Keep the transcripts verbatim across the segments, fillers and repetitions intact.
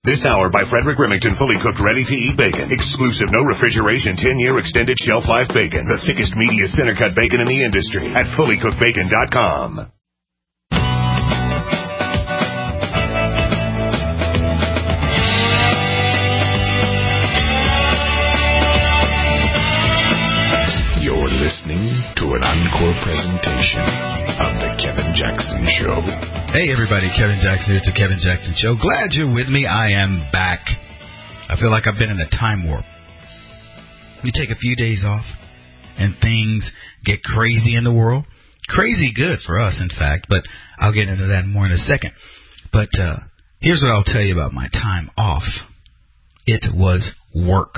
This hour by Frederick Remington, fully cooked, ready-to-eat bacon. Exclusive, no refrigeration, ten-year extended shelf life bacon. The thickest, meatiest, center-cut bacon in the industry at fully cooked bacon dot com. You're listening to an encore presentation of The Kevin Jackson Show. Hey, everybody. Kevin Jackson here. It's The Kevin Jackson Show. Glad you're with me. I am back. I feel like I've been in a time warp. You take a few days off, and things get crazy in the world. Crazy good for us, in fact, but I'll get into that more in a second. But uh, here's what I'll tell you about my time off. It was work.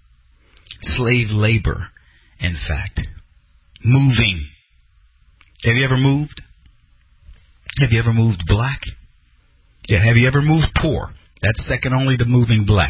Slave labor, in fact. Moving. Have you ever moved? Have you ever moved black? Yeah, have you ever moved poor? That's second only to moving black.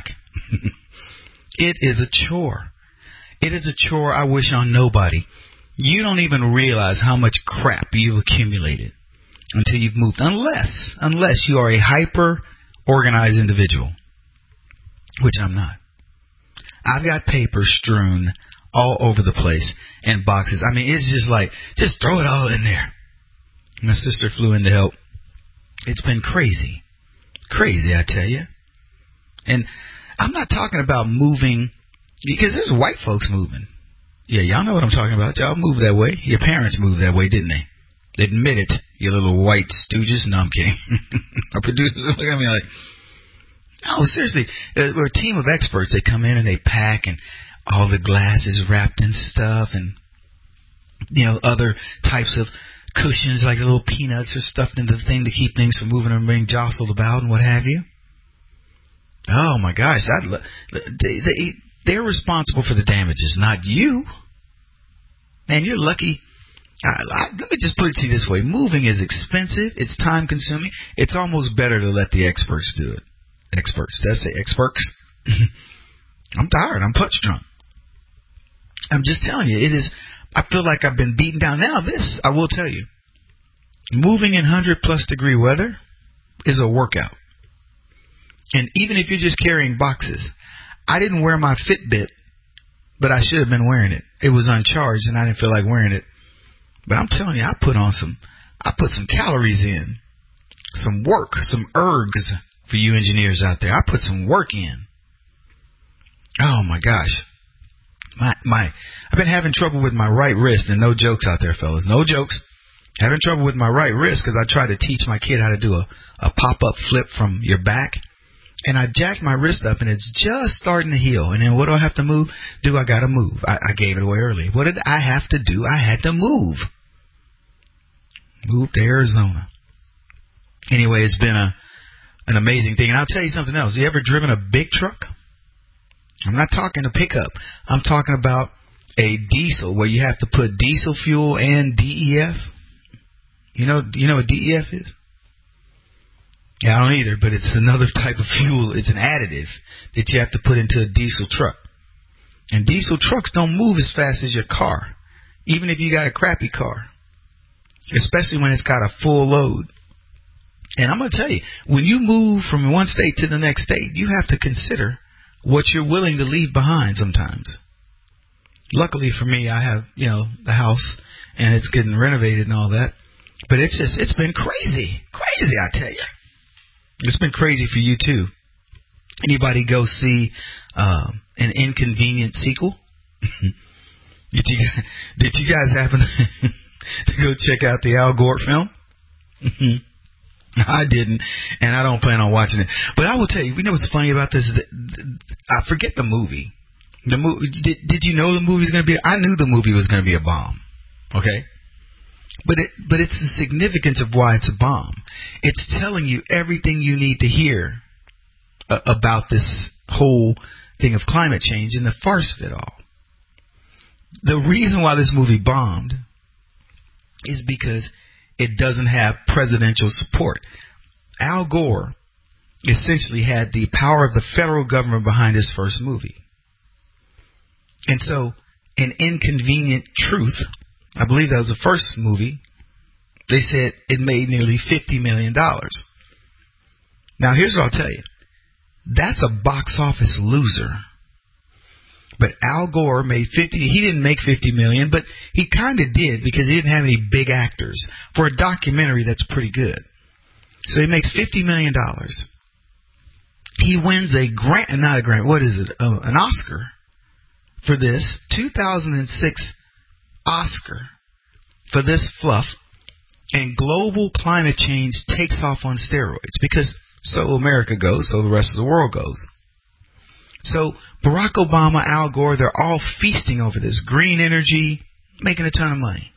It is a chore. It is a chore I wish on nobody. You don't even realize how much crap you've accumulated until you've moved. Unless, unless you are a hyper-organized individual, which I'm not. I've got paper strewn all over the place and boxes. I mean, it's just like, just throw it all in there. My sister flew in to help. It's been crazy. Crazy, I tell you. And I'm not talking about moving, because there's white folks moving. Yeah, y'all know what I'm talking about. Y'all moved that way. Your parents moved that way, didn't they? Admit it, you little white stooges. No, I'm kidding. Our producers look at me like, no, seriously. We're a team of experts. They come in and they pack, and all the glass is wrapped in stuff, and, you know, other types of cushions like little peanuts are stuffed into the thing to keep things from moving and being jostled about and what have you. Oh, my gosh. I'd lo- they, they, they're responsible for the damages, not you. Man, you're lucky. I, I, let me just put it to you this way. Moving is expensive. It's time-consuming. It's almost better to let the experts do it. Experts. Did I say experts? I'm tired. I'm punch drunk. I'm just telling you, it is, I feel like I've been beaten down. Now this, I will tell you, moving in one hundred plus degree weather is a workout. And even if you're just carrying boxes, I didn't wear my Fitbit, but I should have been wearing it. It was uncharged and I didn't feel like wearing it. But I'm telling you, I put on some, I put some calories in, some work, some ergs for you engineers out there. I put some work in. Oh my gosh. My, my, I've been having trouble with my right wrist, and no jokes out there, fellas. No jokes. Having trouble with my right wrist because I tried to teach my kid how to do a, a pop-up flip from your back. And I jacked my wrist up, and it's just starting to heal. And then what do I have to move? Do I got to move? I, I gave it away early. What did I have to do? I had to move. Move to Arizona. Anyway, it's been a an amazing thing. And I'll tell you something else. You ever driven a big truck? I'm not talking a pickup. I'm talking about a diesel where you have to put diesel fuel and D E F. You know, you know what D E F is? Yeah, I don't either, but it's another type of fuel. It's an additive that you have to put into a diesel truck. And diesel trucks don't move as fast as your car, even if you got a crappy car, especially when it's got a full load. And I'm going to tell you, when you move from one state to the next state, you have to consider what you're willing to leave behind sometimes. Luckily for me, I have, you know, the house, and it's getting renovated and all that. But it's just, it's been crazy. Crazy, I tell you. It's been crazy for you, too. Anybody go see um, an Inconvenient sequel? did, you, did you guys happen to go check out the Al Gore film? I didn't, and I don't plan on watching it. But I will tell you, you know what's funny about this? I forget the movie. The movie. Did, did you know the movie was going to be? I knew the movie was going to be a bomb. Okay, but it, but it's the significance of why it's a bomb. It's telling you everything you need to hear uh, about this whole thing of climate change and the farce of it all. The reason why this movie bombed is because it doesn't have presidential support. Al Gore essentially had the power of the federal government behind his first movie. And so, An Inconvenient Truth, I believe that was the first movie, they said it made nearly fifty million dollars. Now, here's what I'll tell you. that's a box office loser. But Al Gore made fifty. He didn't make fifty million, but he kind of did because he didn't have any big actors. For a documentary, that's pretty good. So he makes fifty million dollars. He wins a grant, not a grant. What is it? Uh, an Oscar for this two thousand six Oscar for this fluff. And global climate change takes off on steroids because so America goes, so the rest of the world goes. So Barack Obama, Al Gore, they're all feasting over this green energy, making a ton of money.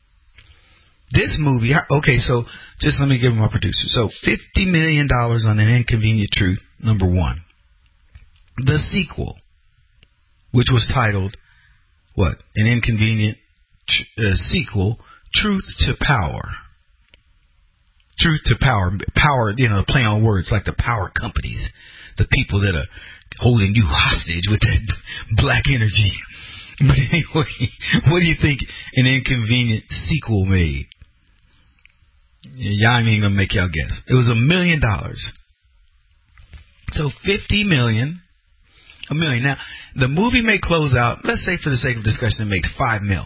This movie, okay, so just let me give my producer. So fifty million dollars on An Inconvenient Truth, number one. The sequel, which was titled, what? An Inconvenient uh, Sequel, Truth to Power. Truth to Power. Power, you know, play on words like the power companies, the people that are holding you hostage with that black energy. But anyway, what do you think An Inconvenient Sequel made? Y'all ain't even gonna make y'all guess. It was a million dollars. So fifty million, a million. Now, the movie may close out, let's say for the sake of discussion, it makes five mil.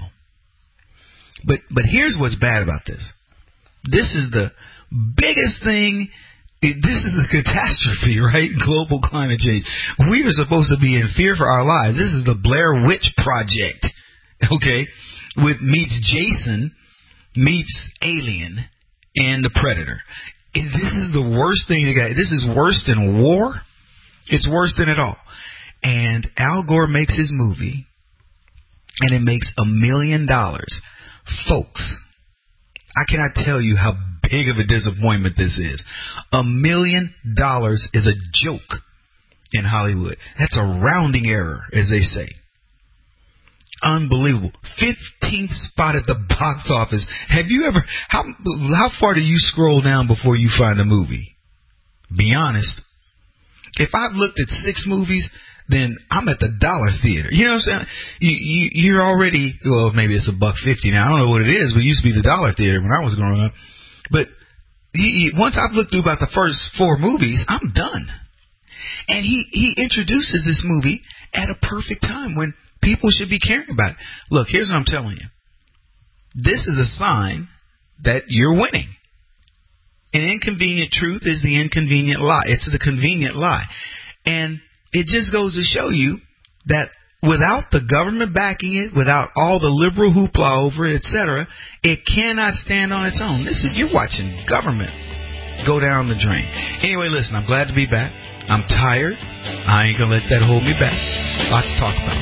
But but here's what's bad about this. This is the biggest thing. This is a catastrophe, right? Global climate change. We are supposed to be in fear for our lives. This is the Blair Witch Project, okay? With meets Jason, meets Alien, and the Predator. And this is the worst thing. This is worse than war. It's worse than it all. And Al Gore makes his movie, and it makes a million dollars. Folks, I cannot tell you how big of a disappointment this is. A million dollars is a joke in Hollywood. That's a rounding error, as they say. Unbelievable. fifteenth spot at the box office. Have you ever, how, how far do you scroll down before you find a movie? Be honest. If I've looked at six movies, then I'm at the dollar theater. You know what I'm saying? You, you, you're already, well, maybe it's a buck fifty now. I don't know what it is, but it used to be the dollar theater when I was growing up. But he, he, once I've looked through about the first four movies, I'm done. And he, he introduces this movie at a perfect time when people should be caring about it. Look, here's what I'm telling you. This is a sign that you're winning. An inconvenient truth is the inconvenient lie. It's the convenient lie. And it just goes to show you that without the government backing it, without all the liberal hoopla over it, et cetera, it cannot stand on its own. This is, you're watching government go down the drain. Anyway, listen, I'm glad to be back. I'm tired. I ain't going to let that hold me back. Lots to talk about.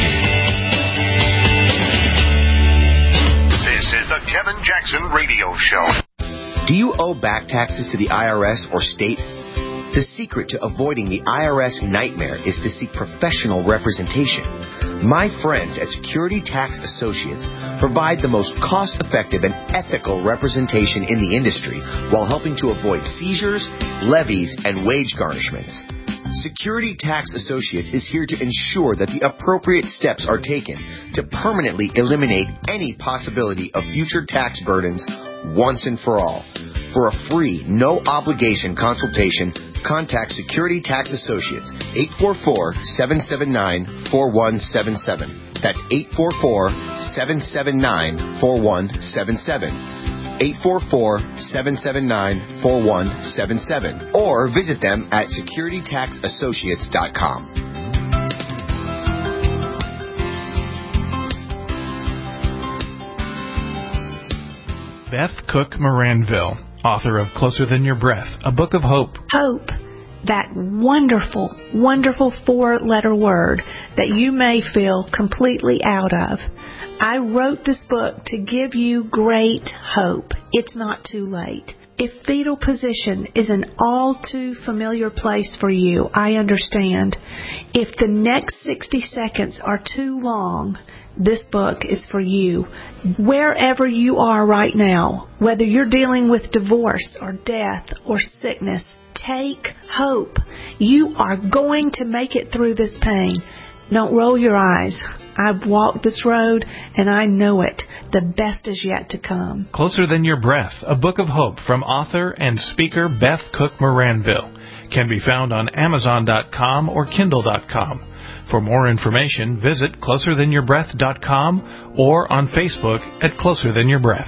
This is the Kevin Jackson Radio Show. Do you owe back taxes to the I R S or state? The secret to avoiding the I R S nightmare is to seek professional representation. My friends at Security Tax Associates provide the most cost-effective and ethical representation in the industry while helping to avoid seizures, levies, and wage garnishments. Security Tax Associates is here to ensure that the appropriate steps are taken to permanently eliminate any possibility of future tax burdens once and for all. For a free, no-obligation consultation, contact Security Tax Associates, eight four four, seven seven nine, four one seven seven. That's eight four four, seven seven nine, four one seven seven. eight four four, seven seven nine, four one seven seven. Or visit them at security tax associates dot com. Beth Cook Moranville, author of Closer Than Your Breath, a book of hope. Hope, that wonderful, wonderful four-letter word that you may feel completely out of. I wrote this book to give you great hope. It's not too late. If fetal position is an all too familiar place for you, I understand. If the next sixty seconds are too long, this book is for you. Wherever you are right now, whether you're dealing with divorce or death or sickness, take hope. You are going to make it through this pain. Don't roll your eyes. I've walked this road and I know it. The best is yet to come. Closer Than Your Breath, a book of hope from author and speaker Beth Cook Moranville. can be found on Amazon dot com or Kindle dot com. For more information, visit closer than your breath dot com or on Facebook at Closer Than Your Breath.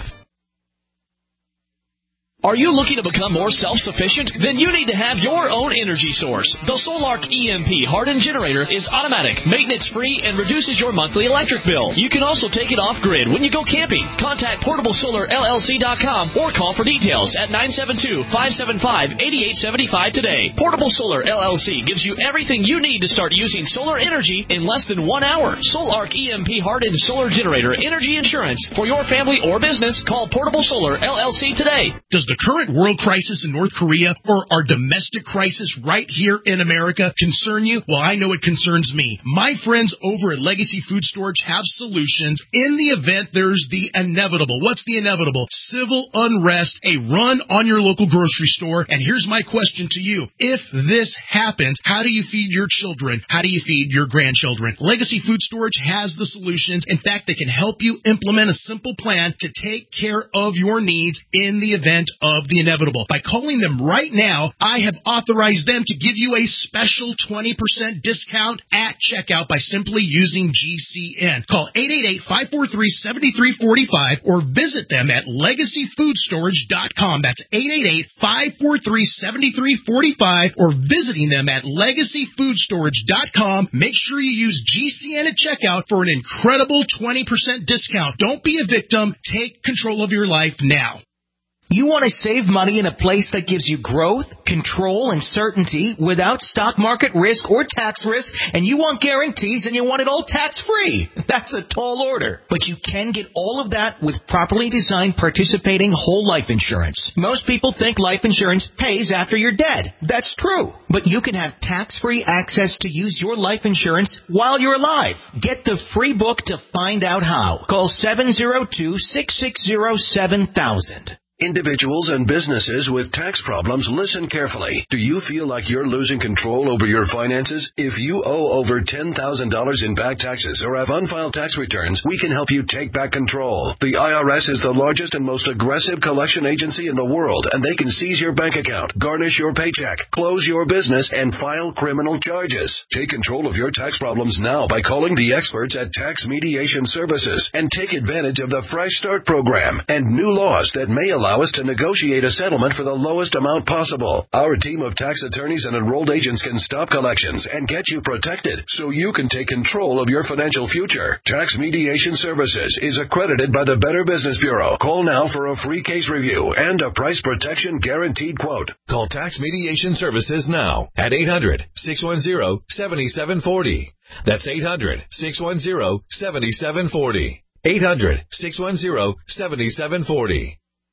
Are you looking to become more self-sufficient? Then you need to have your own energy source. The Solark E M P hardened generator is automatic, maintenance-free, and reduces your monthly electric bill. You can also take it off-grid when you go camping. Contact portable solar L L C dot com or call for details at nine seven two, five seven five, eight eight seven five today. Portable Solar L L C gives you everything you need to start using solar energy in less than one hour. Solark E M P hardened solar generator energy insurance for your family or business. Call Portable Solar L L C today. Does the current world crisis in North Korea or our domestic crisis right here in America concern you? Well, I know it concerns me. My friends over at Legacy Food Storage have solutions in the event there's the inevitable. What's the inevitable? Civil unrest, a run on your local grocery store. And here's my question to you. If this happens, how do you feed your children? How do you feed your grandchildren? Legacy Food Storage has the solutions. In fact, they can help you implement a simple plan to take care of your needs in the event of the inevitable. By calling them right now, I have authorized them to give you a special twenty percent discount at checkout by simply using G C N. Call eight eight eight, five four three, seven three four five or visit them at legacy food storage dot com. That's eight eight eight, five four three, seven three four five or visiting them at legacy food storage dot com. Make sure you use G C N at checkout for an incredible twenty percent discount. Don't be a victim. Take control of your life now. You want to save money in a place that gives you growth, control, and certainty without stock market risk or tax risk, and you want guarantees and you want it all tax-free. That's a tall order. But you can get all of that with properly designed participating whole life insurance. Most people think life insurance pays after you're dead. That's true. But you can have tax-free access to use your life insurance while you're alive. Get the free book to find out how. Call seven zero two, six six zero, seven thousand. Individuals and businesses with tax problems, listen carefully. Do you feel like you're losing control over your finances? If you owe over ten thousand dollars in back taxes or have unfiled tax returns, we can help you take back control. The I R S is the largest and most aggressive collection agency in the world, and they can seize your bank account, garnish your paycheck, close your business, and file criminal charges. Take control of your tax problems now by calling the experts at Tax Mediation Services and take advantage of the Fresh Start program and new laws that may allow Allow us to negotiate a settlement for the lowest amount possible. Our team of tax attorneys and enrolled agents can stop collections and get you protected so you can take control of your financial future. Tax Mediation Services is accredited by the Better Business Bureau. Call now for a free case review and a price protection guaranteed quote. Call Tax Mediation Services now at eight hundred, six one zero, seven seven four zero. That's eight hundred, six one zero, seven seven four zero. eight hundred, six one zero, seven seven four zero.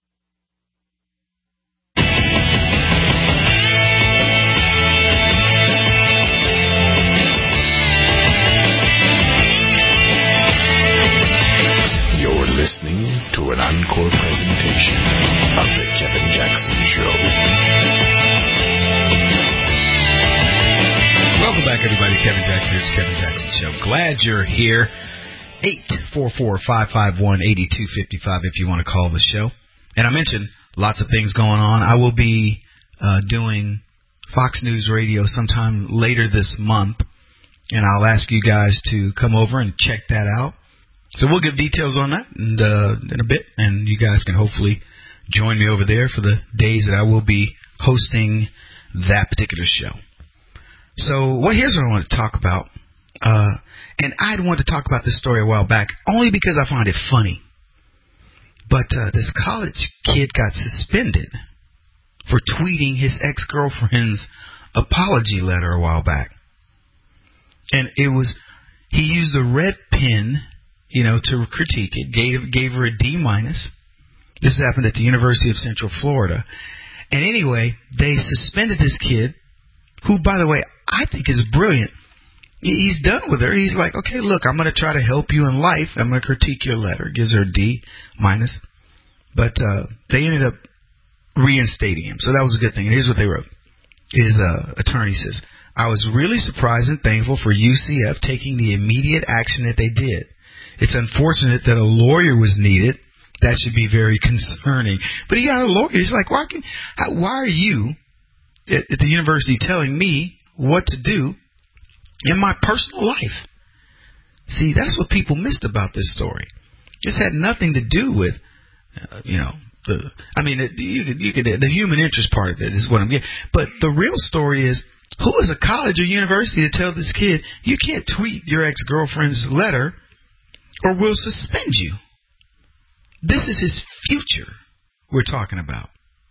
Listening to an encore presentation of The Kevin Jackson Show. Welcome back, everybody. Kevin Jackson. It's Kevin Jackson Show. Glad you're here. eight four four, five five one, eight two five five if you want to call the show. And I mentioned lots of things going on. I will be uh, doing Fox News Radio sometime later this month, and I'll ask you guys to come over and check that out. So we'll give details on that and, uh, in a bit, and you guys can hopefully join me over there for the days that I will be hosting that particular show. So, well, here's what I want to talk about. Uh, and I wanted to talk about this story a while back, only because I find it funny. But uh, this college kid got suspended for tweeting his ex-girlfriend's apology letter a while back. And it was, he used a red pen, you know, to critique it, gave gave her a D minus. This happened at the University of Central Florida. And anyway, they suspended this kid, who, by the way, I think is brilliant. He's done with her. He's like, okay, look, I'm going to try to help you in life. I'm going to critique your letter. Gives her a D minus. But uh, they ended up reinstating him. So that was a good thing. And here's what they wrote. His uh, attorney says, I was really surprised and thankful for U C F taking the immediate action that they did. It's unfortunate that a lawyer was needed. That should be very concerning. But he got a lawyer. He's like, why, can, how, why are you at, at the university telling me what to do in my personal life. See, that's what people missed about this story. This had nothing to do with, uh, you know, the. I mean, it, you could, you could, the human interest part of it is what I'm getting. But the real story is, who is a college or university to tell this kid you can't tweet your ex-girlfriend's letter or we'll suspend you? This is his future we're talking about.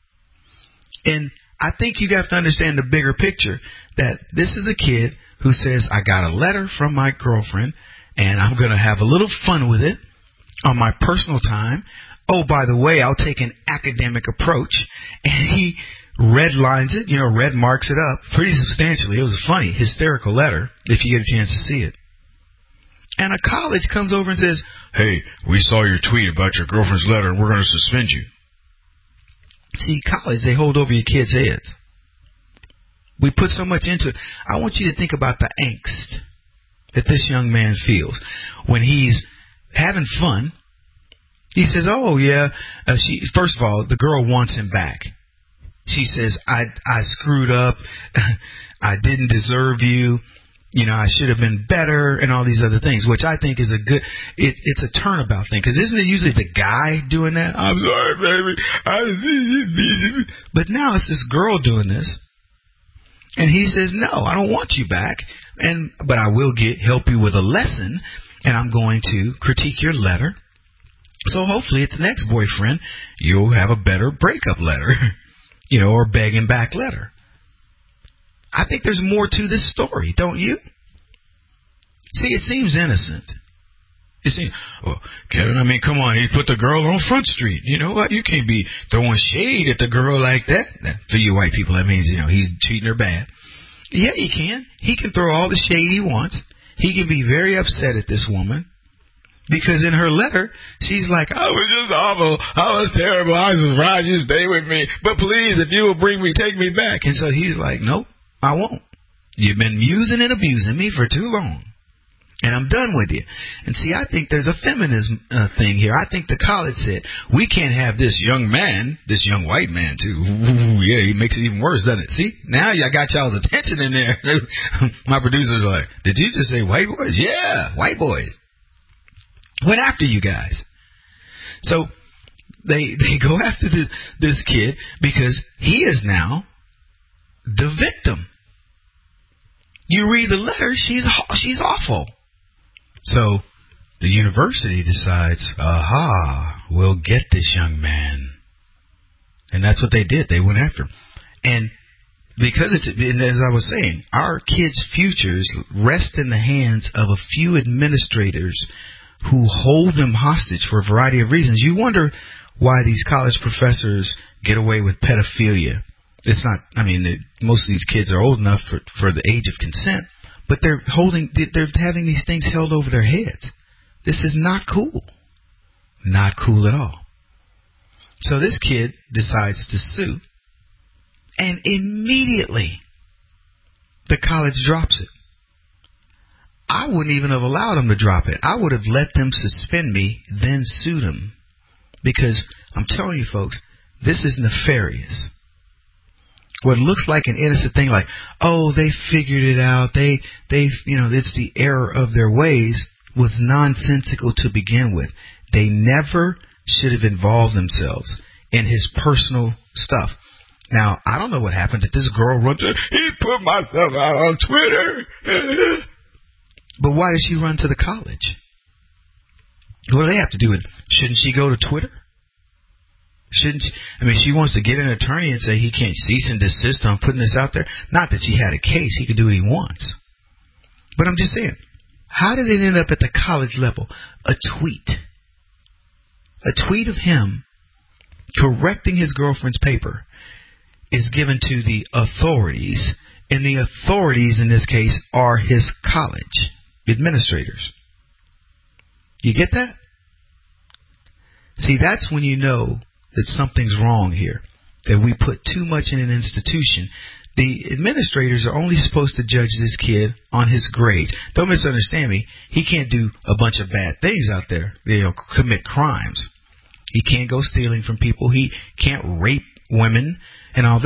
And I think you have to understand the bigger picture, that this is a kid who says, I got a letter from my girlfriend and I'm going to have a little fun with it on my personal time. Oh, by the way, I'll take an academic approach. And he red lines it, you know, red marks it up pretty substantially. It was a funny, hysterical letter if you get a chance to see it. And a college comes over and says, hey, we saw your tweet about your girlfriend's letter and we're going to suspend you. See, college, they hold over your kids' heads. We put so much into it. I want you to think about the angst that this young man feels when he's having fun. He says, oh, yeah, uh, she, first of all, the girl wants him back. She says, I, I screwed up. I didn't deserve you. You know, I should have been better and all these other things, which I think is a good, it, it's a turnabout thing. Because isn't it usually the guy doing that? I'm sorry, baby. I, but now it's this girl doing this. And he says, no, I don't want you back. And but I will get help you with a lesson. And I'm going to critique your letter. So hopefully at the next boyfriend, you'll have a better breakup letter. You know, or begging back letter. I think there's more to this story, don't you? See, it seems innocent. It seems, well, Kevin, I mean, come on, he put the girl on Front Street. You know what? You can't be throwing shade at the girl like that. For you white people, that means, you know, he's treating her bad. Yeah, he can. He can throw all the shade he wants. He can be very upset at this woman. Because in her letter, she's like, I was just awful. I was terrible. I was surprised you stay with me. But please, if you will bring me, take me back. And so he's like, nope, I won't. You've been using and abusing me for too long. And I'm done with you. And see, I think there's a feminism uh, thing here. I think the college said, we can't have this young man, this young white man, too. Ooh, yeah, he makes it even worse, doesn't it? See, now I got y'all's attention in there. My producers are like, did you just say white boys? Yeah, white boys. Went after you guys. So they they go after this, this kid because he is now the victim. You read the letter, she's she's awful. So the university decides, aha, we'll get this young man. And that's what they did. They went after him. And because it's, and as I was saying, our kids' futures rest in the hands of a few administrators who hold them hostage for a variety of reasons. You wonder why these college professors get away with pedophilia. It's not, I mean, they, most of these kids are old enough for, for the age of consent, but they're holding, they're having these things held over their heads. This is not cool. Not cool at all. So this kid decides to sue, and immediately the college drops it. I wouldn't even have allowed them to drop it. I would have let them suspend me, then sued them. Because I'm telling you folks, this is nefarious. What looks like an innocent thing, like, oh, they figured it out. They, they, you know, it's the error of their ways, was nonsensical to begin with. They never should have involved themselves in his personal stuff. Now, I don't know what happened that this girl wrote, he put my stuff out on Twitter. But why does she run to the college? What do they have to do with it? Shouldn't she go to Twitter? Shouldn't she? I mean, she wants to get an attorney and say he can't cease and desist on putting this out there. Not that she had a case. He could do what he wants. But I'm just saying, how did it end up at the college level? A tweet. A tweet of him correcting his girlfriend's paper is given to the authorities. And the authorities in this case are his college administrators. You get that? See, that's when you know that something's wrong here. That we put too much in an institution. The administrators are only supposed to judge this kid on his grades. Don't misunderstand me. He can't do a bunch of bad things out there. You know, commit crimes. He can't go stealing from people. He can't rape women and all this.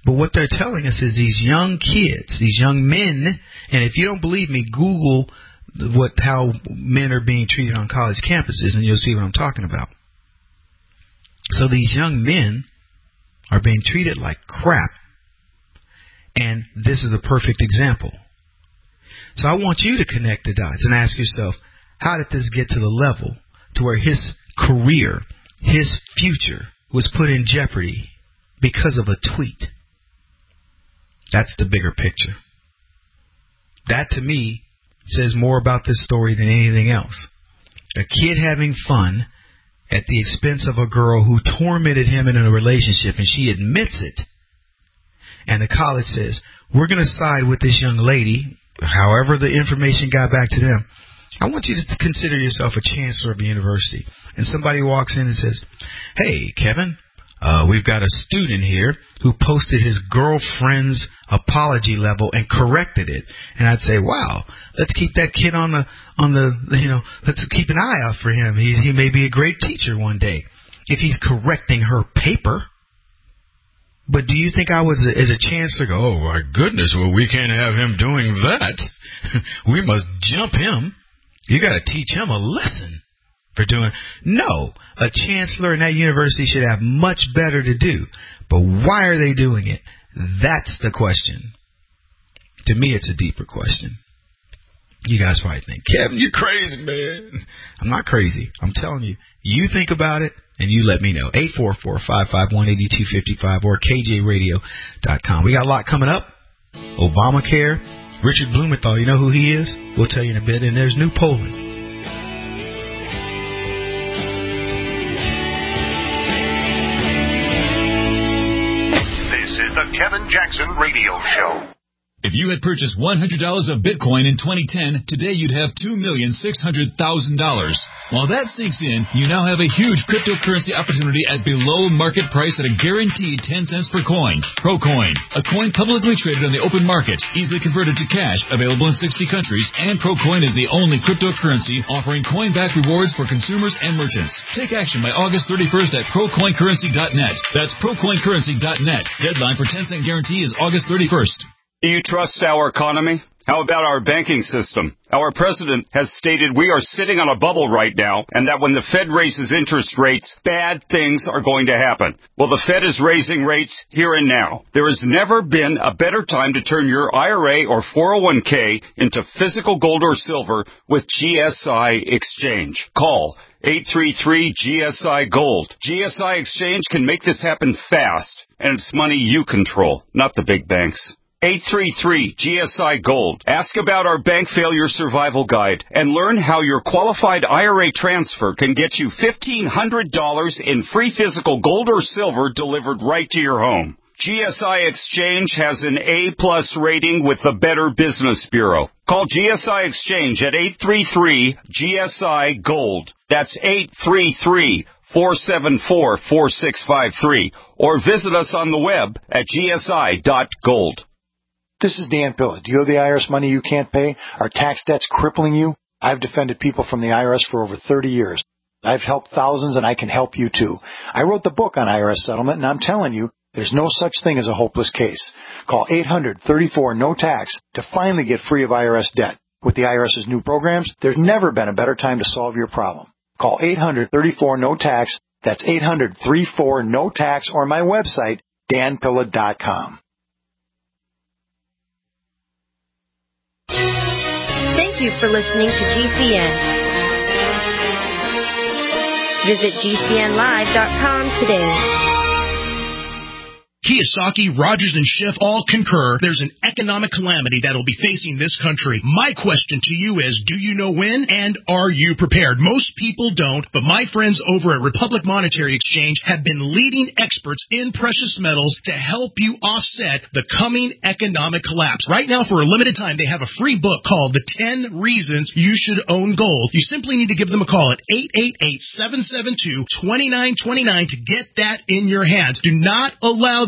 But what they're telling us is these young kids, these young men, and if you don't believe me, Google what how men are being treated on college campuses, and you'll see what I'm talking about. So these young men are being treated like crap, and this is a perfect example. So I want you to connect the dots and ask yourself, how did this get to the level to where his career, his future was put in jeopardy because of a tweet? That's the bigger picture. That, to me, says more about this story than anything else. A kid having fun at the expense of a girl who tormented him in a relationship, and she admits it. And the college says, we're going to side with this young lady, however the information got back to them. I want you to consider yourself a chancellor of a university. And somebody walks in and says, hey, Kevin, uh, we've got a student here who posted his girlfriend's apology level and corrected it. And I'd say, wow, let's keep that kid on the, on the, you know, let's keep an eye out for him. He, he may be a great teacher one day if he's correcting her paper. But do you think I was, as a chancellor, go, oh, my goodness, well, we can't have him doing that. We must jump him. You got to teach him a lesson for doing. No, a chancellor in that university should have much better to do. But why are they doing it? That's the question. To me, it's a deeper question. You guys probably think, Kevin, you're crazy, man. I'm not crazy. I'm telling you. You think about it, and you let me know. eight four four, five five one, eight two five five or K J radio dot com. We got a lot coming up. Obamacare. Richard Blumenthal, you know who he is? We'll tell you in a bit. And there's new polling. This is the Kevin Jackson Radio Show. If you had purchased one hundred dollars of Bitcoin in twenty ten, today you'd have two million six hundred thousand dollars. While that sinks in, you now have a huge cryptocurrency opportunity at below market price at a guaranteed ten cents per coin. ProCoin, a coin publicly traded on the open market, easily converted to cash, available in sixty countries, and ProCoin is the only cryptocurrency offering coin-back rewards for consumers and merchants. Take action by August thirty-first at pro coin currency dot net. That's pro coin currency dot net. Deadline for ten cent guarantee is August thirty-first. Do you trust our economy? How about our banking system? Our president has stated we are sitting on a bubble right now, and that when the Fed raises interest rates, bad things are going to happen. Well, the Fed is raising rates here and now. There has never been a better time to turn your I R A or four oh one k into physical gold or silver with G S I Exchange. Call eight three three G S I Gold. G S I Exchange can make this happen fast, and it's money you control, not the big banks. eight three three G S I Gold. Ask about our Bank Failure Survival Guide and learn how your qualified I R A transfer can get you fifteen hundred dollars in free physical gold or silver delivered right to your home. G S I Exchange has an A-plus rating with the Better Business Bureau. Call G S I Exchange at eight three three G S I Gold. That's eight three three four seven four, four six five three. Or visit us on the web at G S I dot gold. This is Dan Pilla. Do you owe the I R S money you can't pay? Are tax debts crippling you? I've defended people from the I R S for over thirty years. I've helped thousands, and I can help you too. I wrote the book on I R S settlement, and I'm telling you, there's no such thing as a hopeless case. Call eight hundred, thirty-four, no tax to finally get free of I R S debt. With the IRS's new programs, there's never been a better time to solve your problem. Call eight hundred, thirty-four, no tax. That's eight hundred, thirty-four, no tax, or my website, dan pilla dot com. Thank you for listening to G C N. Visit G C N live dot com today. Kiyosaki, Rogers, and Schiff all concur there's an economic calamity that will be facing this country. My question to you is, do you know when, and are you prepared? Most people don't, but my friends over at Republic Monetary Exchange have been leading experts in precious metals to help you offset the coming economic collapse. Right now, for a limited time, they have a free book called The ten Reasons You Should Own Gold. You simply need to give them a call at eight eight eight, seven seven two, two nine two nine to get that in your hands. Do not allow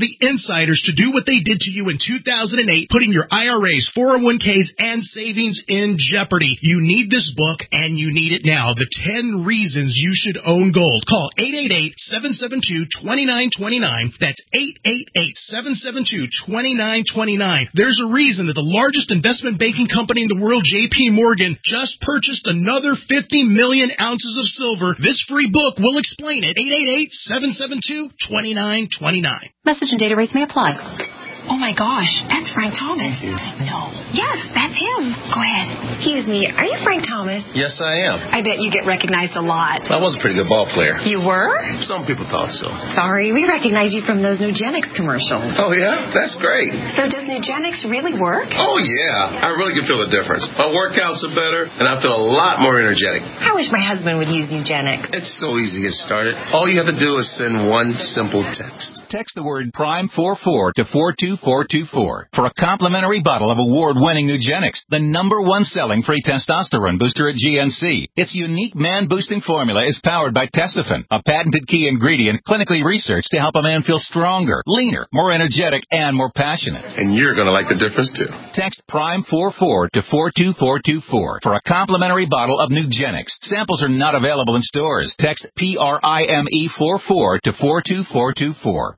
the insiders to do what they did to you in two thousand eight, putting your I R As, four oh one k's, and savings in jeopardy. You need this book, and you need it now. The ten Reasons You Should Own Gold. Call eight eight eight, seven seven two, two nine two nine. That's eight eight eight, seven seven two, two nine two nine. There's a reason that the largest investment banking company in the world, J P Morgan, just purchased another fifty million ounces of silver. This free book will explain it. eight eight eight, seven seven two, two nine two nine. Message and data rates may apply. Oh my gosh, that's Frank Thomas. No. Yes, that's him. Go ahead. Excuse me, are you Frank Thomas? Yes, I am. I bet you get recognized a lot. I was a pretty good ball player. You were? Some people thought so. Sorry, we recognize you from those Nugenics commercials. Oh, yeah? That's great. So does Nugenics really work? Oh, yeah. I really can feel the difference. My workouts are better, and I feel a lot more energetic. I wish my husband would use Nugenics. It's so easy to get started. All you have to do is send one simple text. Text the word Prime forty-four to four two four two four for a complimentary bottle of award-winning Nugenics, the number one selling free testosterone booster at G N C. Its unique man-boosting formula is powered by Testofen, a patented key ingredient clinically researched to help a man feel stronger, leaner, more energetic, and more passionate. And you're going to like the difference, too. Text Prime forty-four to four two four two four for a complimentary bottle of Nugenics. Samples are not available in stores. Text P R I M E forty-four to four two four two four.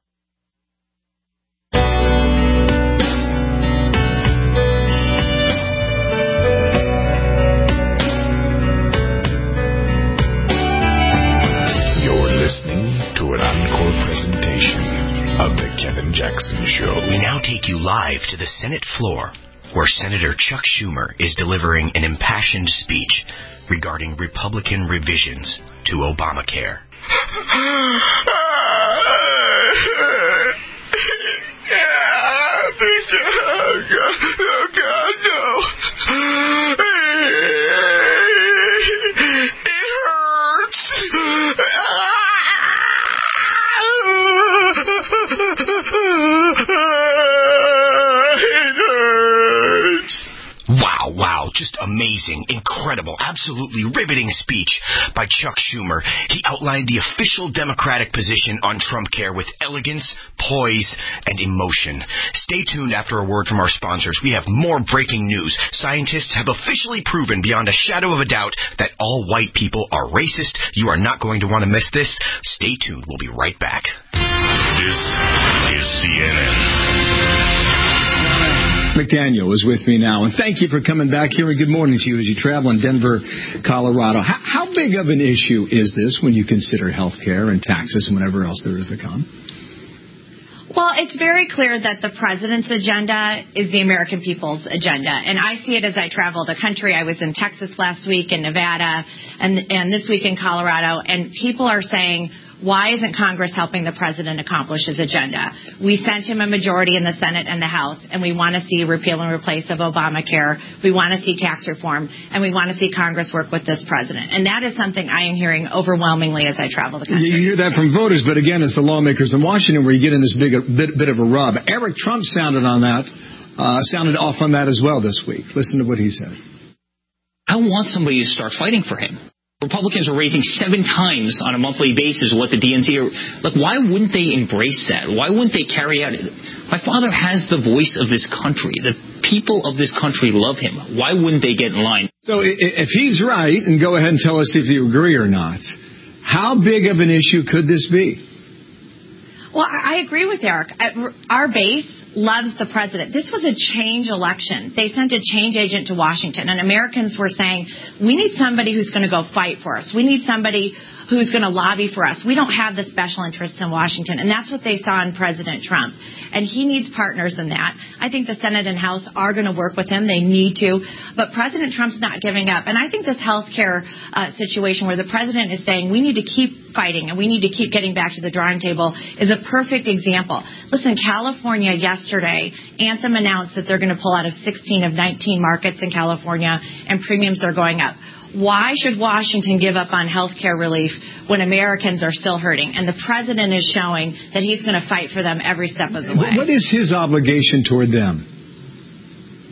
Listening to an encore presentation of The Kevin Jackson Show. We now take you live to the Senate floor, where Senator Chuck Schumer is delivering an impassioned speech regarding Republican revisions to Obamacare. Oh, God, no. It hurts. It hurts. Wow, wow, just amazing, incredible, absolutely riveting speech by Chuck Schumer. He outlined the official Democratic position on Trumpcare with elegance, poise, and emotion. Stay tuned after a word from our sponsors. We have more breaking news. Scientists have officially proven beyond a shadow of a doubt that all white people are racist. You are not going to want to miss this. Stay tuned. We'll be right back. This is C N N. McDaniel is with me now, and thank you for coming back here, and good morning to you as you travel in Denver, Colorado. How, how big of an issue is this when you consider health care and taxes and whatever else there is to come? Well, it's very clear that the president's agenda is the American people's agenda, and I see it as I travel the country. I was in Texas last week, in Nevada, and, and this week in Colorado, and people are saying, why isn't Congress helping the president accomplish his agenda? We sent him a majority in the Senate and the House, and we want to see repeal and replace of Obamacare. We want to see tax reform, and we want to see Congress work with this president. And that is something I am hearing overwhelmingly as I travel the country. You hear that from voters, but again, it's the lawmakers in Washington where you get in this big bit, bit of a rub. Eric Trump sounded on that, uh, sounded off on that as well this week. Listen to what he said. I want somebody to start fighting for him. Republicans are raising seven times on a monthly basis what the D N C are. Like, why wouldn't they embrace that? Why wouldn't they carry out it? My father has the voice of this country. The people of this country love him. Why wouldn't they get in line? So if he's right, and go ahead and tell us if you agree or not, how big of an issue could this be? Well, I agree with Eric. Our base loves the president. This was a change election. They sent a change agent to Washington, and Americans were saying, we need somebody who's going to go fight for us. We need somebody who's going to lobby for us. We don't have the special interests in Washington, and that's what they saw in President Trump. And he needs partners in that. I think the Senate and House are going to work with him. They need to. But President Trump's not giving up. And I think this health care uh, situation where the president is saying we need to keep fighting and we need to keep getting back to the drawing table is a perfect example. Listen, California yesterday, Anthem announced that they're going to pull out of sixteen of nineteen markets in California, and premiums are going up. Why should Washington give up on health care relief when Americans are still hurting? And the president is showing that he's going to fight for them every step of the way. What is his obligation toward them?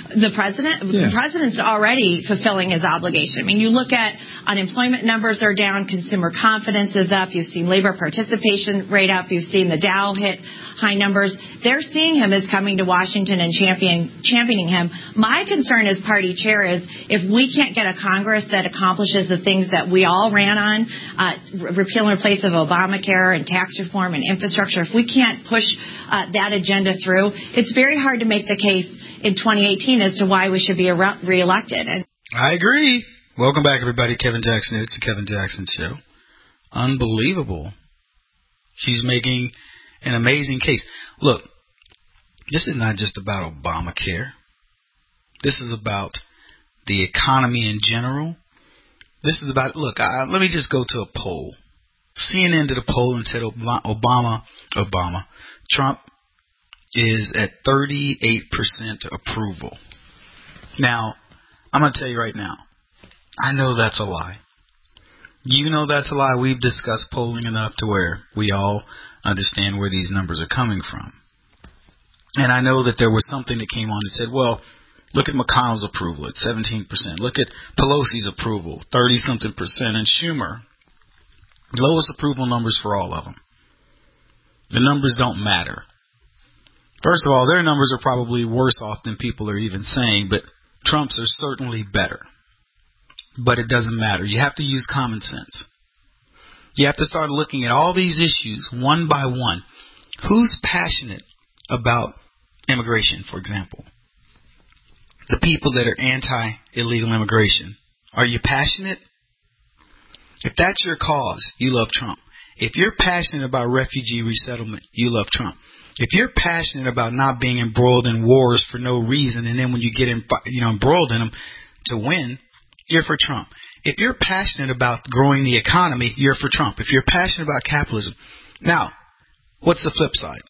The president, Yeah. the president's already fulfilling his obligation. I mean, you look at unemployment numbers are down, consumer confidence is up, you've seen labor participation rate up, you've seen the Dow hit high numbers. They're seeing him as coming to Washington and champion, championing him. My concern as party chair is if we can't get a Congress that accomplishes the things that we all ran on, uh, repeal and replace of Obamacare and tax reform and infrastructure, if we can't push uh, that agenda through, it's very hard to make the case in twenty eighteen as to why we should be reelected. And I agree. Welcome back, everybody. Kevin Jackson. It's the Kevin Jackson Show. Unbelievable. She's making an amazing case. Look, this is not just about Obamacare. This is about the economy in general. This is about, look, I, let me just go to a poll. C N N did a poll and said Obama, Obama, Trump is at thirty-eight percent approval. Now, I'm going to tell you right now, I know that's a lie. You know that's a lie. We've discussed polling enough to where we all understand where these numbers are coming from. And I know that there was something that came on that said, well, look at McConnell's approval at seventeen percent. Look at Pelosi's approval, thirty-something percent. And Schumer, lowest approval numbers for all of them. The numbers don't matter. First of all, their numbers are probably worse off than people are even saying, but Trump's are certainly better. But it doesn't matter. You have to use common sense. You have to start looking at all these issues one by one. Who's passionate about immigration, for example? The people that are anti-illegal immigration. Are you passionate? If that's your cause, you love Trump. If you're passionate about refugee resettlement, you love Trump. If you're passionate about not being embroiled in wars for no reason, and then when you get in, you know, embroiled in them to win, you're for Trump. If you're passionate about growing the economy, you're for Trump. If you're passionate about capitalism. Now, what's the flip side?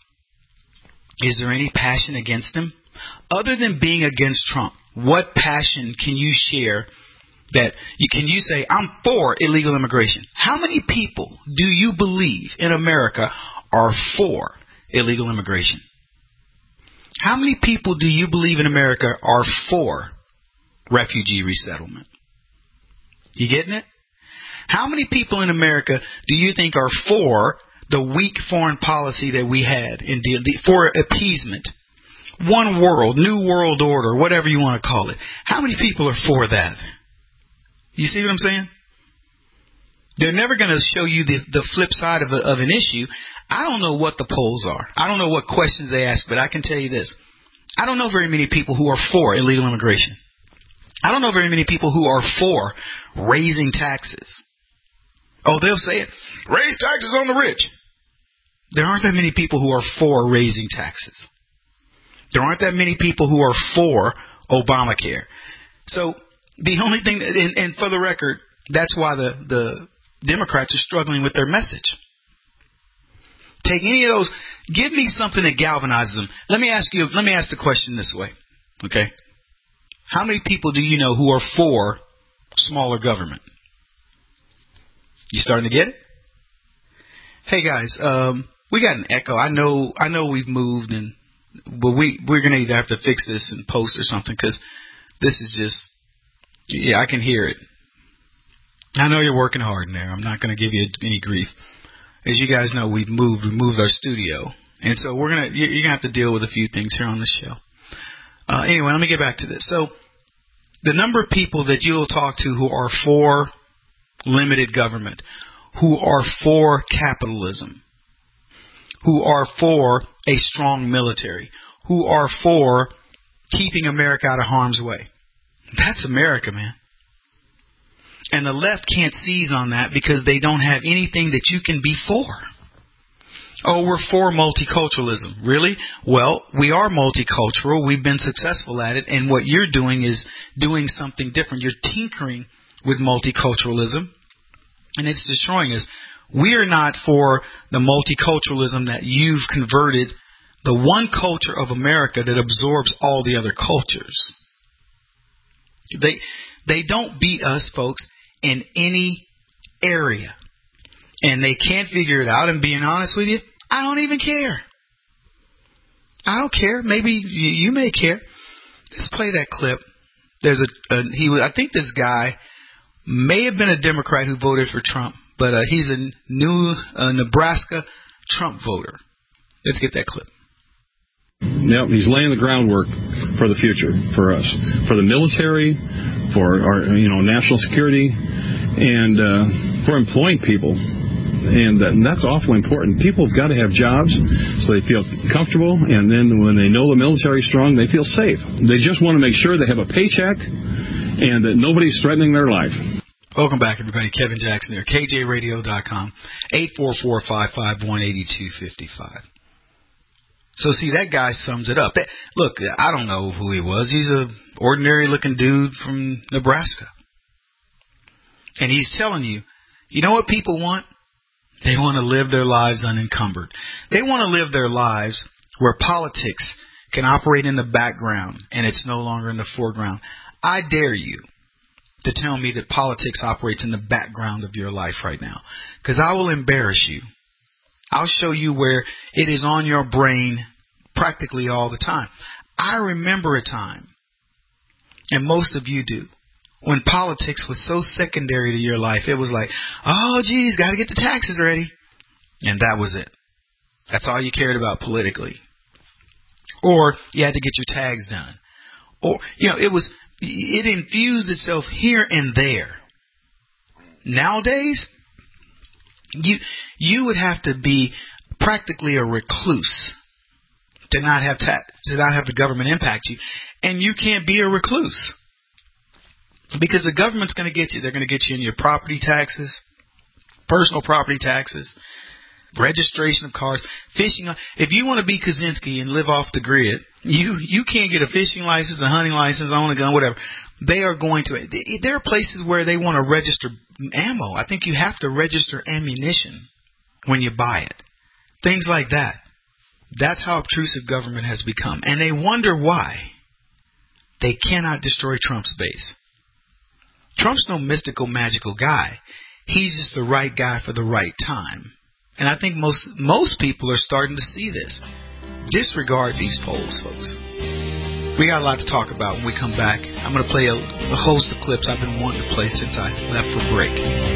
Is there any passion against him? Other than being against Trump, what passion can you share that you, can you say, I'm for illegal immigration? How many people do you believe in America are for illegal immigration? How many people do you believe in America are for refugee resettlement? You getting it? How many people in America do you think are for the weak foreign policy that we had in the, for appeasement? One world, new world order, whatever you want to call it. How many people are for that? You see what I'm saying? They're never going to show you the, the flip side of, a, of an issue. I don't know what the polls are. I don't know what questions they ask, but I can tell you this. I don't know very many people who are for illegal immigration. I don't know very many people who are for raising taxes. Oh, they'll say it. Raise taxes on the rich. There aren't that many people who are for raising taxes. There aren't that many people who are for Obamacare. So the only thing, that, and, and for the record, that's why the, the Democrats are struggling with their message. Take any of those. Give me something that galvanizes them. Let me ask you. Let me ask the question this way. Okay. How many people do you know who are for smaller government? You starting to get it? Hey guys, um, we got an echo. I know. I know we've moved, and but we we're gonna either have to fix this in post or something because this is just. Yeah, I can hear it. I know you're working hard in there. I'm not going to give you any grief. As you guys know, we've moved. We moved our studio, and so we're gonna. You're gonna have to deal with a few things here on the show. Uh, anyway, let me get back to this. So, the number of people that you'll talk to who are for limited government, who are for capitalism, who are for a strong military, who are for keeping America out of harm's way. That's America, man. And the left can't seize on that because they don't have anything that you can be for. Oh, we're for multiculturalism. Really? Well, we are multicultural. We've been successful at it. And what you're doing is doing something different. You're tinkering with multiculturalism, and it's destroying us. We are not for the multiculturalism that you've converted the one culture of America that absorbs all the other cultures. They they don't beat us, folks, in any area. And they can't figure it out. And being honest with you, I don't even care. I don't care. Maybe you, you may care. let's play that clip. There's a, a he was I think this guy may have been a Democrat who voted for Trump, but uh, he's a new uh, Nebraska Trump voter. Let's get that clip. Yep, he's laying the groundwork for the future for us, for the military, for our you know national security, and uh, for employing people. And, that, and that's awfully important. People have got to have jobs so they feel comfortable, and then when they know the military is strong, they feel safe. They just want to make sure they have a paycheck and that nobody's threatening their life. Welcome back, everybody. Kevin Jackson here, K J radio dot com, eight four four, five five one, eight two five five. So, see, that guy sums it up. That, look, I don't know who he was. He's a ordinary-looking dude from Nebraska. And he's telling you, you know what people want? They want to live their lives unencumbered. They want to live their lives where politics can operate in the background and it's no longer in the foreground. I dare you to tell me that politics operates in the background of your life right now, because I will embarrass you. I'll show you where it is on your brain practically all the time. I remember a time, and most of you do, when politics was so secondary to your life. It was like, oh, geez, got to get the taxes ready. And that was it. That's all you cared about politically. Or you had to get your tags done. Or, you know, it was, it infused itself here and there. Nowadays, you you would have to be practically a recluse to not have ta- to not have the government impact you. And you can't be a recluse, because the government's going to get you. They're going to get you in your property taxes, personal property taxes, registration of cars, fishing. If you want to be Kaczynski and live off the grid, you you can't get a fishing license, a hunting license, own a gun, whatever. They are going to. There are places where they want to register ammo. I think you have to register ammunition when you buy it. Things like that. That's how obtrusive government has become. And they wonder why they cannot destroy Trump's base. Trump's no mystical, magical guy. He's just the right guy for the right time. And I think most most people are starting to see this. Disregard these polls, folks. We got a lot to talk about when we come back. I'm going to play a, a host of clips I've been wanting to play since I left for break.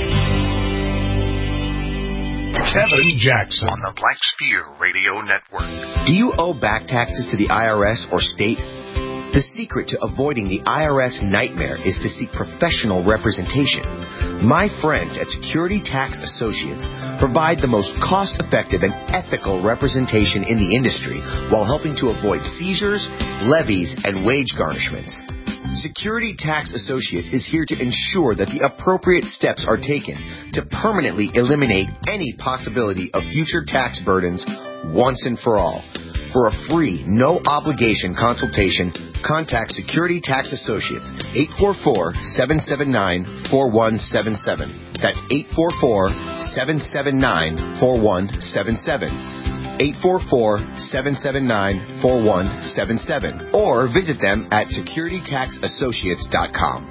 Kevin Jackson on the Black Spear Radio Network. Do you owe back taxes to the I R S or state? The secret to avoiding the I R S nightmare is to seek professional representation. My friends at Security Tax Associates provide the most cost-effective and ethical representation in the industry while helping to avoid seizures, levies, and wage garnishments. Security Tax Associates is here to ensure that the appropriate steps are taken to permanently eliminate any possibility of future tax burdens once and for all. For a free, no-obligation consultation, contact Security Tax Associates, eight four four, seven seven nine, four one seven seven. That's eight four four, seven seven nine, four one seven seven. eight four four, seven seven nine, four one seven seven. Or visit them at security tax associates dot com.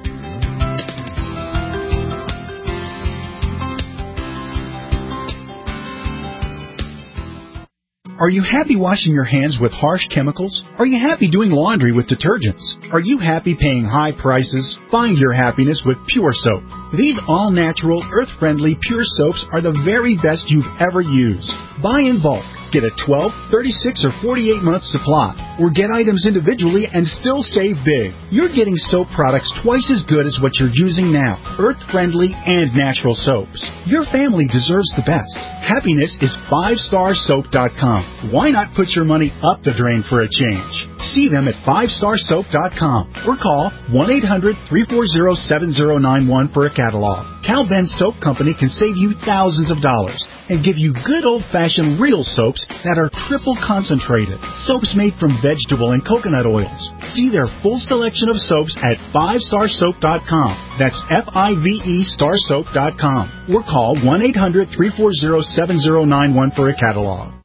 Are you happy washing your hands with harsh chemicals? Are you happy doing laundry with detergents? Are you happy paying high prices? Find your happiness with Pure Soap. These all-natural, earth-friendly Pure Soaps are the very best you've ever used. Buy in bulk. Get a twelve, thirty-six, or forty-eight month supply. Or get items individually and still save big. You're getting soap products twice as good as what you're using now. Earth-friendly and natural soaps. Your family deserves the best. Happiness is five star soap dot com. Why not put your money up the drain for a change? See them at five star soap dot com or call one eight hundred, three four zero, seven zero nine one for a catalog. Cal Ben Soap Company can save you thousands of dollars and give you good old-fashioned real soaps that are triple concentrated. Soaps made from vegetable and coconut oils. See their full selection of soaps at five star soap dot com. That's F I V E star soap dot com. Or call one eight hundred, three four zero, seven zero nine one for a catalog.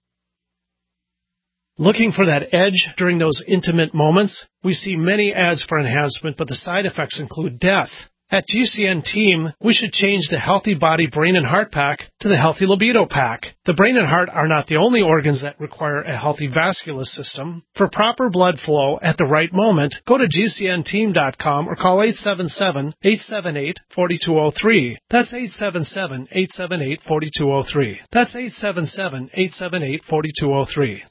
Looking for that edge during those intimate moments? We see many ads for enhancement, but the side effects include death. At G C N Team, we should change the Healthy Body, Brain, and Heart Pack to the Healthy Libido Pack. The brain and heart are not the only organs that require a healthy vascular system. For proper blood flow at the right moment, go to G C N team dot com or call eight seven seven, eight seven eight, four two zero three. That's eight seven seven, eight seven eight, four two zero three. That's eight seven seven, eight seven eight, four two zero three.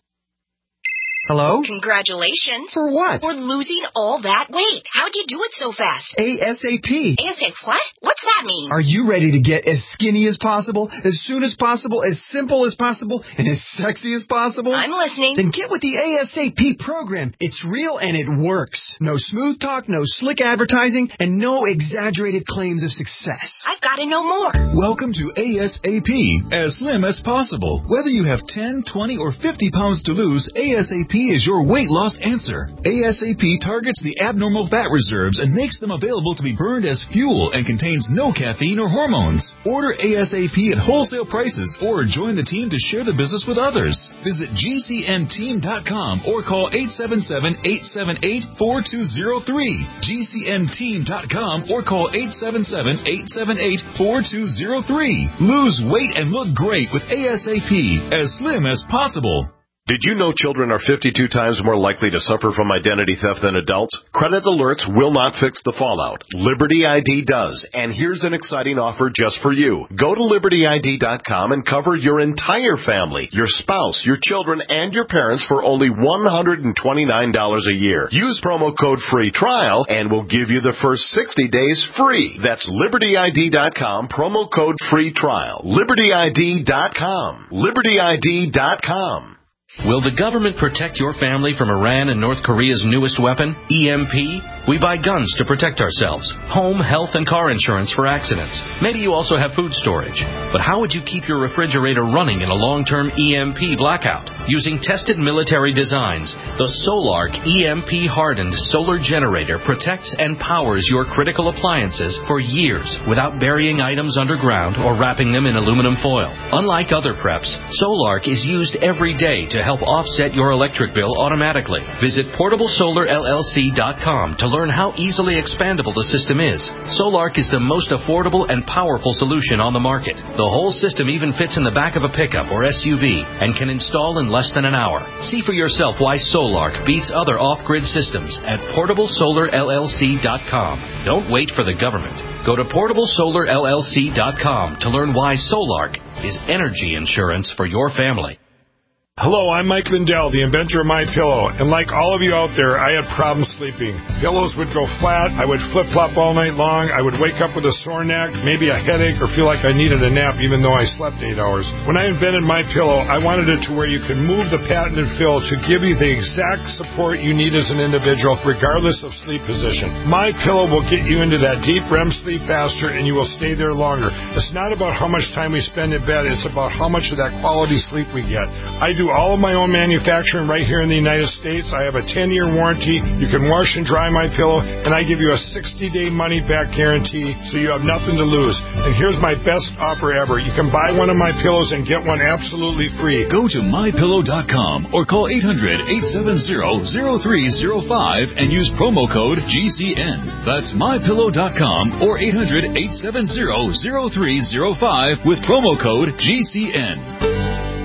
Hello? Congratulations. For what? For losing all that weight. How'd you do it so fast? ASAP. ASAP what? What's that mean? Are you ready to get as skinny as possible, as soon as possible, as simple as possible, and as sexy as possible? I'm listening. Then get with the ASAP program. It's real and it works. No smooth talk, no slick advertising, and no exaggerated claims of success. I've got to know more. Welcome to ASAP, as slim as possible. Whether you have ten, twenty, or fifty pounds to lose, ASAP is your weight loss answer. ASAP targets the abnormal fat reserves and makes them available to be burned as fuel and contains no caffeine or hormones. Order ASAP at wholesale prices or join the team to share the business with others. Visit G C N team dot com or call eight seven seven, eight seven eight, four two zero three. G C N team dot com or call eight seven seven, eight seven eight, four two zero three. Lose weight and look great with ASAP, as slim as possible. Did you know children are fifty-two times more likely to suffer from identity theft than adults? Credit alerts will not fix the fallout. Liberty I D does. And here's an exciting offer just for you. Go to Liberty I D dot com and cover your entire family, your spouse, your children, and your parents for only one hundred twenty-nine dollars a year. Use promo code FREE TRIAL and we'll give you the first sixty days free. That's Liberty I D dot com, promo code FREE TRIAL. Liberty I D dot com. Liberty I D dot com. Will the government protect your family from Iran and North Korea's newest weapon, E M P? We buy guns to protect ourselves, home, health, and car insurance for accidents. Maybe you also have food storage. But how would you keep your refrigerator running in a long-term E M P blackout? Using tested military designs, the Solark E M P-hardened solar generator protects and powers your critical appliances for years without burying items underground or wrapping them in aluminum foil. Unlike other preps, Solark is used every day to help offset your electric bill automatically. Visit portable solar L L C dot com to learn how easily expandable the system is. Solark is the most affordable and powerful solution on the market. The whole system even fits in the back of a pickup or S U V and can install in less than an hour. See for yourself why Solark beats other off-grid systems at portable solar L L C dot com. Don't wait for the government. Go to portable solar L L C dot com to learn why Solark is energy insurance for your family. Hello, I'm Mike Lindell, the inventor of MyPillow, and like all of you out there, I had problems sleeping. Pillows would go flat, I would flip-flop all night long, I would wake up with a sore neck, maybe a headache, or feel like I needed a nap even though I slept eight hours. When I invented MyPillow, I wanted it to where you can move the patented fill to give you the exact support you need as an individual, regardless of sleep position. MyPillow will get you into that deep R E M sleep faster, and you will stay there longer. It's not about how much time we spend in bed, it's about how much of that quality sleep we get. I do all of my own manufacturing right here in the United States. I have a ten-year warranty. You can wash and dry my pillow, and I give you a sixty-day money-back guarantee, so you have nothing to lose. And here's my best offer ever. You can buy one of my pillows and get one absolutely free. Go to my pillow dot com or call eight hundred, eight seven zero, zero three zero five and use promo code G C N. That's my pillow dot com or eight hundred, eight seven zero, zero three zero five with promo code G C N.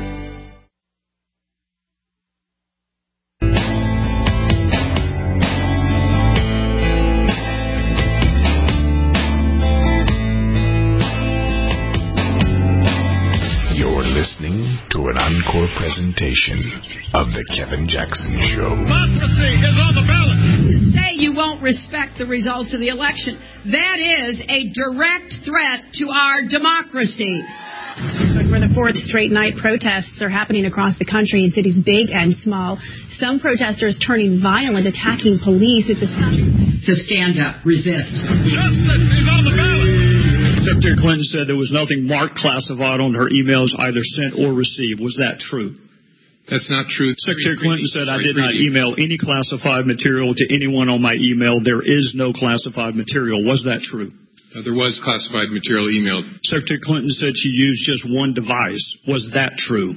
Listening to an encore presentation of The Kevin Jackson Show. Democracy is on the ballot. To say you won't respect the results of the election, that is a direct threat to our democracy. For the fourth straight night, protests are happening across the country in cities big and small. Some protesters turning violent, attacking police. It's a So stand up, resist. Justice is on the ballot. Secretary Clinton said there was nothing marked classified on her emails, either sent or received. Was that true? That's not true. Secretary Clinton said I did not email any classified material to anyone on my email. There is no classified material. Was that true? Uh, there was classified material emailed. Secretary Clinton said she used just one device. Was that true?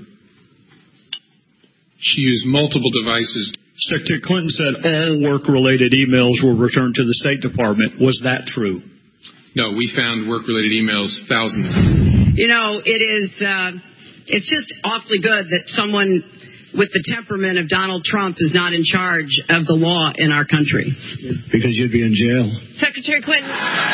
She used multiple devices. Secretary Clinton said all work-related emails were returned to the State Department. Was that true? No, we found work-related emails, thousands. You know, it is, uh, it's just awfully good that someone with the temperament of Donald Trump is not in charge of the law in our country. Because you'd be in jail. Secretary Clinton.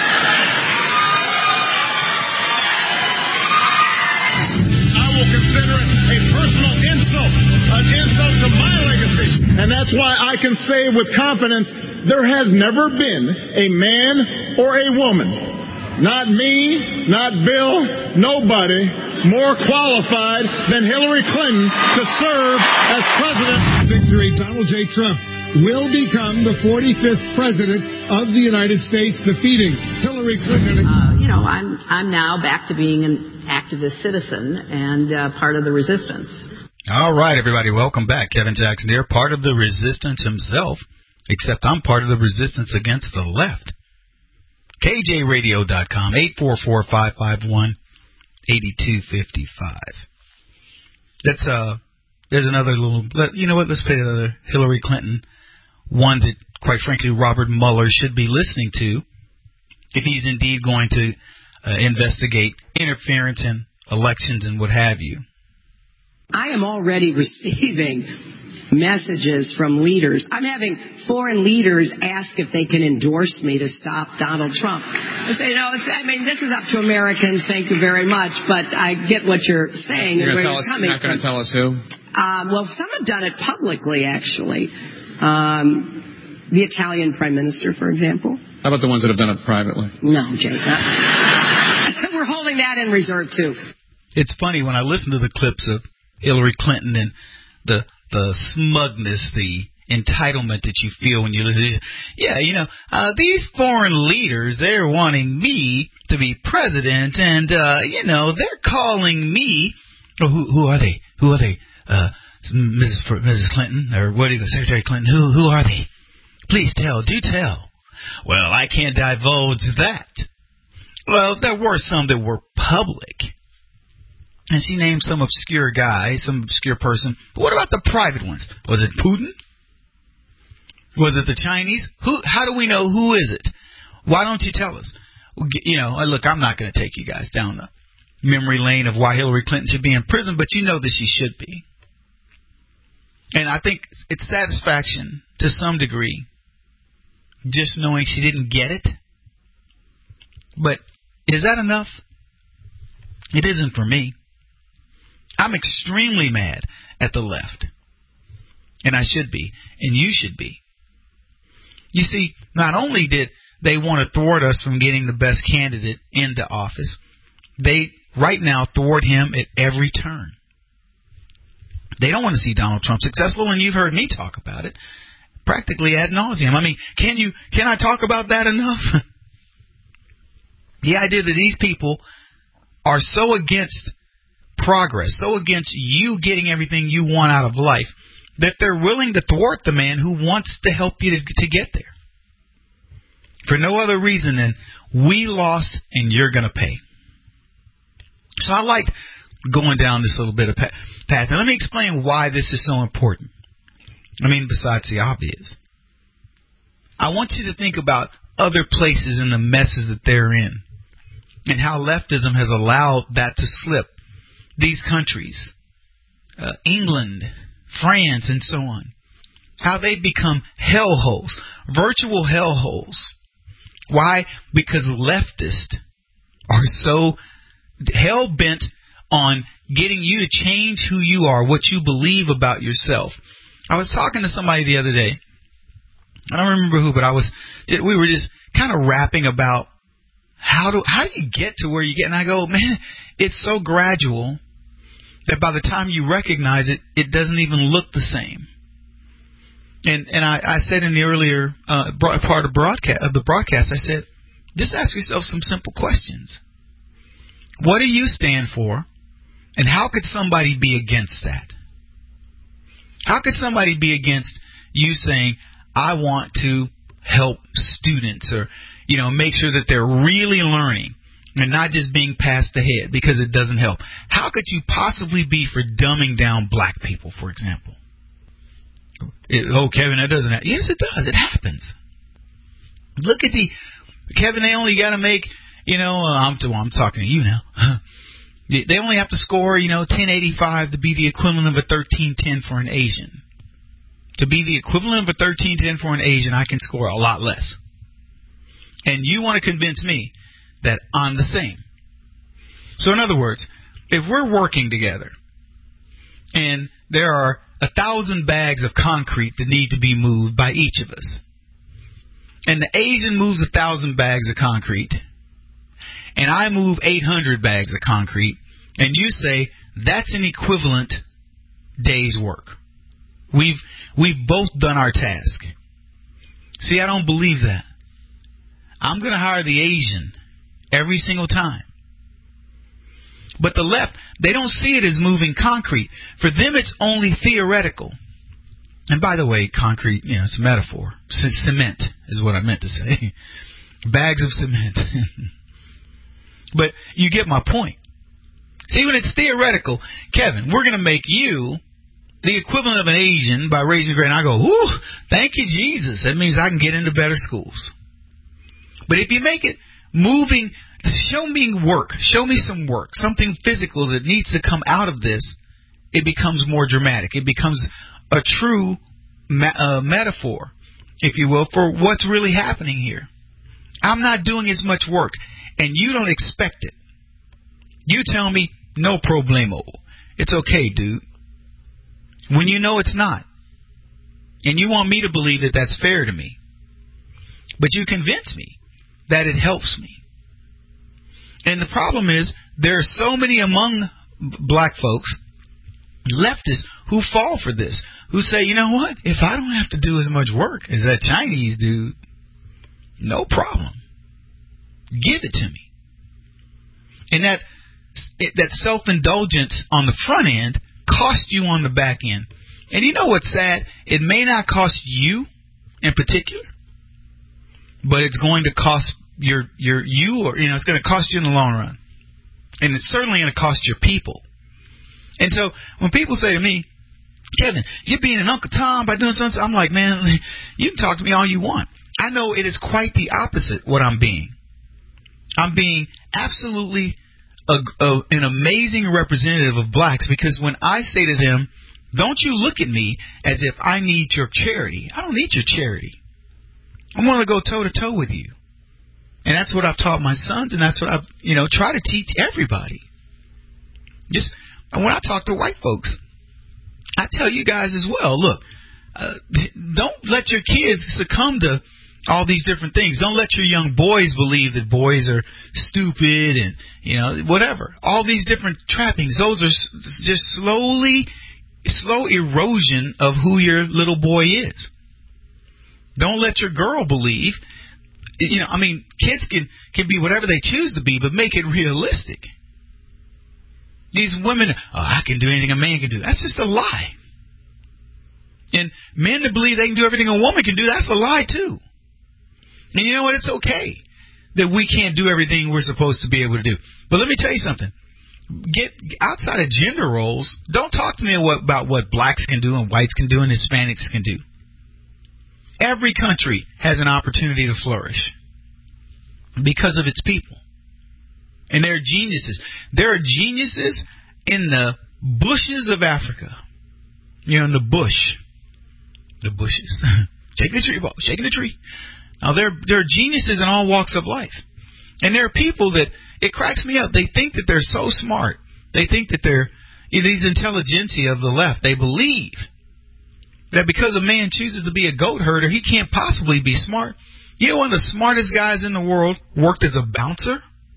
I will consider it a personal insult, an insult to my legacy. And that's why I can say with confidence, there has never been a man or a woman, not me, not Bill, nobody, more qualified than Hillary Clinton to serve as president. Victory, Donald J. Trump will become the forty-fifth president of the United States, defeating Hillary Clinton. Uh, you know, I'm I'm now back to being an activist citizen and uh, part of the resistance. All right, everybody, welcome back. Kevin Jackson here, part of the resistance himself, except I'm part of the resistance against the left. K J radio dot com, eight four four, five five one, eight two five five. That's, uh, there's another little, you know what, let's play another Hillary Clinton, one that, quite frankly, Robert Mueller should be listening to if he's indeed going to uh, investigate interference in elections and what have you. I am already receiving messages from leaders. I'm having foreign leaders ask if they can endorse me to stop Donald Trump. I say, no, it's, I mean, this is up to Americans. Thank you very much. But I get what you're saying You're and where tell you're us, coming You're not going to from. tell us who? Um, well, some have done it publicly, actually. Um, the Italian prime minister, for example. How about the ones that have done it privately? No, Jay. Uh, we're holding that in reserve, too. It's funny when I listen to the clips of Hillary Clinton and the the smugness, the entitlement that you feel when you listen to this. Yeah, you know, uh, these foreign leaders, they're wanting me to be president, and, uh, you know, they're calling me. Oh, who, who are they? Who are they? Uh, Missus Fr- Missus Clinton, or what do you go, Secretary Clinton? Who, who are they? Please tell, do tell. Well, I can't divulge that. Well, there were some that were public. And she named some obscure guy, some obscure person. But what about the private ones? Was it Putin? Was it the Chinese? Who? How do we know who is it? Why don't you tell us? You know, look, I'm not going to take you guys down the memory lane of why Hillary Clinton should be in prison, but you know that she should be. And I think it's satisfaction to some degree, just knowing she didn't get it. But is that enough? It isn't for me. I'm extremely mad at the left. And I should be. And you should be. You see, not only did they want to thwart us from getting the best candidate into office, they right now thwart him at every turn. They don't want to see Donald Trump successful, and you've heard me talk about it practically ad nauseum. I mean, can you can I talk about that enough? The idea that these people are so against progress, so against you getting everything you want out of life, that they're willing to thwart the man who wants to help you to, to get there. For no other reason than we lost and you're going to pay. So I liked going down this little bit of path. And let me explain why this is so important. I mean, besides the obvious. I want you to think about other places and the messes that they're in, and how leftism has allowed that to slip. These countries, uh, England, France, and so on, how they've become hellholes, virtual hellholes. Why? Because leftists are so hell-bent on getting you to change who you are, what you believe about yourself. I was talking to somebody the other day. I don't remember who, but I was. we were just kind of rapping about How do how do you get to where you get? And I go, man, it's so gradual that by the time you recognize it, it doesn't even look the same. And and I, I said in the earlier uh, part of broadcast of the broadcast, I said, just ask yourself some simple questions. What do you stand for, and how could somebody be against that? How could somebody be against you saying, I want to help students, or you know, make sure that they're really learning and not just being passed ahead, because it doesn't help? How could you possibly be for dumbing down black people, for example? It, oh, Kevin, that doesn't happen. Yes, it does. It happens. Look at the, Kevin, they only got to make you know, uh, I'm, well, I'm talking to you now. They only have to score, you know, ten eighty-five to be the equivalent of a thirteen ten for an Asian. To be the equivalent of a thirteen ten for an Asian, I can score a lot less. And you want to convince me that I'm the same. So in other words, if we're working together and there are a thousand bags of concrete that need to be moved by each of us, and the Asian moves a thousand bags of concrete, and I move eight hundred bags of concrete, and you say that's an equivalent day's work. We've we've both done our task. See, I don't believe that. I'm going to hire the Asian every single time. But the left, they don't see it as moving concrete. For them, it's only theoretical. And by the way, concrete, you know, it's a metaphor. C- cement is what I meant to say. Bags of cement. But you get my point. See, when it's theoretical, Kevin, we're going to make you the equivalent of an Asian by raising your grade. And I go, ooh, thank you, Jesus. That means I can get into better schools. But if you make it moving, show me work. Show me some work. Something physical that needs to come out of this. It becomes more dramatic. It becomes a true ma- uh, metaphor, if you will, for what's really happening here. I'm not doing as much work, and you don't expect it. You tell me, no problemo. It's okay, dude. When you know it's not. And you want me to believe that that's fair to me. But you convince me that it helps me. And the problem is, there are so many among black folks, leftists, who fall for this. Who say, you know what? If I don't have to do as much work as that Chinese dude, no problem. Give it to me. And that that self-indulgence on the front end costs you on the back end. And you know what's sad? It may not cost you in particular, but it's going to cost your your you or you know it's going to cost you in the long run. And it's certainly going to cost your people. And so when people say to me, Kevin, you're being an Uncle Tom by doing something, I'm like, man, you can talk to me all you want. I know it is quite the opposite what I'm being. I'm being absolutely a, a, an amazing representative of blacks, because when I say to them, don't you look at me as if I need your charity. I don't need your charity. I want to go toe to toe with you. And that's what I've taught my sons, and that's what I've, you know, try to teach everybody. Just when I talk to white folks, I tell you guys as well, look, uh, don't let your kids succumb to all these different things. Don't let your young boys believe that boys are stupid and, you know, whatever. All these different trappings, those are just slowly, slow erosion of who your little boy is. Don't let your girl believe, you know, I mean, kids can, can be whatever they choose to be, but make it realistic. These women, oh, I can do anything a man can do. That's just a lie. And men that believe they can do everything a woman can do, that's a lie too. And you know what? It's okay that we can't do everything we're supposed to be able to do. But let me tell you something. Get outside of gender roles. Don't talk to me about what blacks can do and whites can do and Hispanics can do. Every country has an opportunity to flourish because of its people. And there are geniuses. There are geniuses in the bushes of Africa. You know, in the bush. The bushes. Shaking the tree, ball, shaking the tree. Now, there, there are geniuses in all walks of life. And there are people that, it cracks me up, they think that they're so smart. They think that they're, these intelligentsia of the left, they believe that because a man chooses to be a goat herder, he can't possibly be smart. You know, one of the smartest guys in the world worked as a bouncer?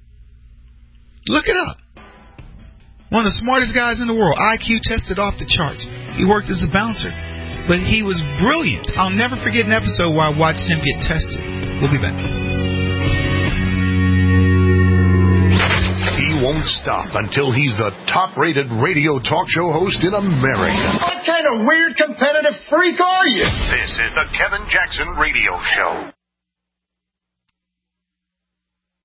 Look it up. One of the smartest guys in the world, I Q tested off the charts. He worked as a bouncer. But he was brilliant. I'll never forget an episode where I watched him get tested. We'll be back. He won't stop until he's the top-rated radio talk show host in America. What kind of weird competitive freak are you? This is the Kevin Jackson Radio Show.